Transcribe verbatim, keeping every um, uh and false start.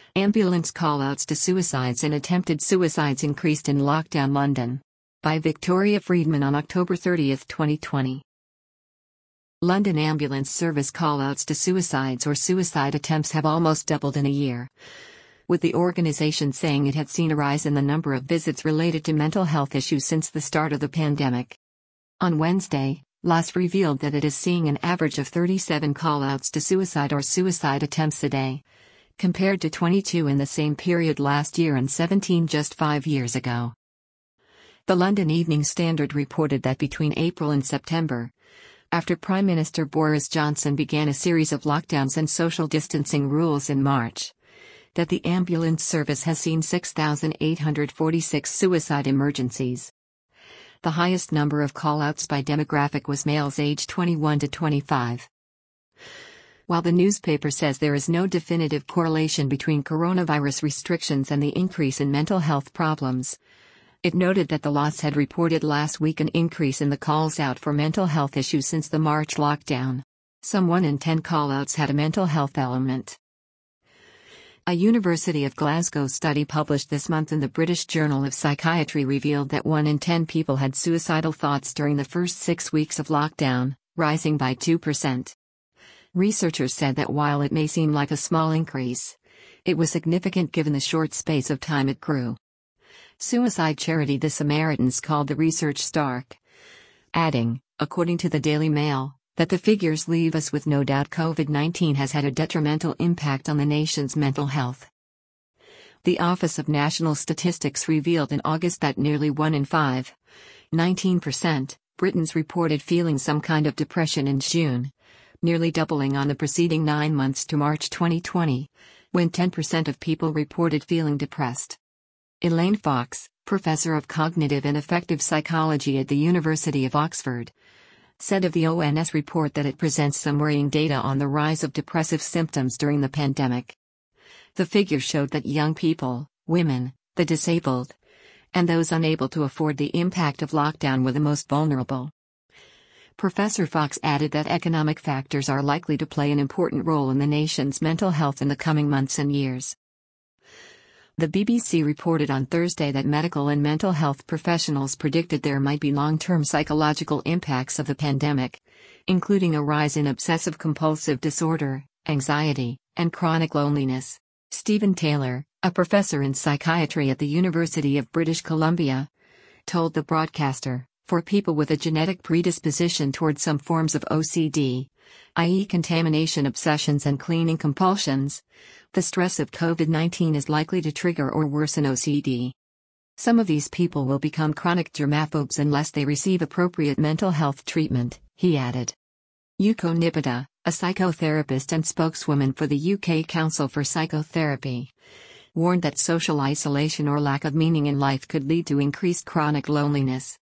Ambulance call-outs to suicides and attempted suicides increased in lockdown London. By Victoria Friedman on October thirtieth, twenty twenty. London ambulance service call-outs to suicides or suicide attempts have almost doubled in a year, with the organisation saying it had seen a rise in the number of visits related to mental health issues since the start of the pandemic. On Wednesday, L A S revealed that it is seeing an average of thirty-seven call-outs to suicide or suicide attempts a day, compared to twenty-two in the same period last year and seventeen just five years ago. The London Evening Standard reported that between April and September, after Prime Minister Boris Johnson began a series of lockdowns and social distancing rules in March, that the ambulance service has seen six thousand eight hundred forty-six suicide emergencies. The highest number of call-outs by demographic was males aged twenty-one to twenty-five. While the newspaper says there is no definitive correlation between coronavirus restrictions and the increase in mental health problems, it noted that the L A S had reported last week an increase in the calls out for mental health issues since the March lockdown. Some one in ten call-outs had a mental health element. A University of Glasgow study published this month in the British Journal of Psychiatry revealed that one in ten people had suicidal thoughts during the first six weeks of lockdown, rising by two percent. Researchers said that while it may seem like a small increase, it was significant given the short space of time it grew. Suicide charity The Samaritans called the research stark, adding, according to the Daily Mail, that the figures leave us with no doubt COVID nineteen has had a detrimental impact on the nation's mental health. The Office of National Statistics revealed in August that nearly one in five, nineteen percent, Britons reported feeling some kind of depression in June, nearly doubling on the preceding nine months to March twenty twenty, when ten percent of people reported feeling depressed. Elaine Fox, professor of cognitive and affective psychology at the University of Oxford, said of the O N S report that it presents some worrying data on the rise of depressive symptoms during the pandemic. The figures showed that young people, women, the disabled, and those unable to afford the impact of lockdown were the most vulnerable. Professor Fox added that economic factors are likely to play an important role in the nation's mental health in the coming months and years. The B B C reported on Thursday that medical and mental health professionals predicted there might be long-term psychological impacts of the pandemic, including a rise in obsessive-compulsive disorder, anxiety, and chronic loneliness. Stephen Taylor, a professor in psychiatry at the University of British Columbia, told the broadcaster, for people with a genetic predisposition toward some forms of O C D, that is contamination obsessions and cleaning compulsions, the stress of COVID nineteen is likely to trigger or worsen O C D. Some of these people will become chronic germaphobes unless they receive appropriate mental health treatment, he added. Yuko Nibita, a psychotherapist and spokeswoman for the U K Council for Psychotherapy, warned that social isolation or lack of meaning in life could lead to increased chronic loneliness.